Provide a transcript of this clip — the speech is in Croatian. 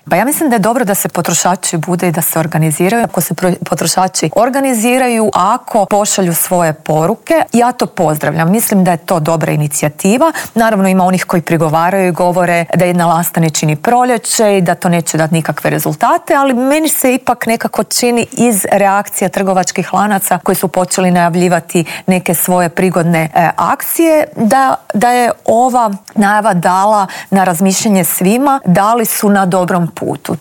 Pa ja mislim da je dobro da se potrošači bude i da se organiziraju. Ako se potrošači organiziraju, ako pošalju svoje poruke, ja to pozdravljam. Mislim da je to dobra inicijativa. Naravno ima onih koji prigovaraju i govore da jedna lasta ne čini proljeće i da to neće dati nikakve rezultate, ali meni se ipak nekako čini iz reakcija trgovačkih lanaca koji su počeli najavljivati neke svoje prigodne akcije, da je ova najava dala na razmišljanje svima da li su na dobrom putu.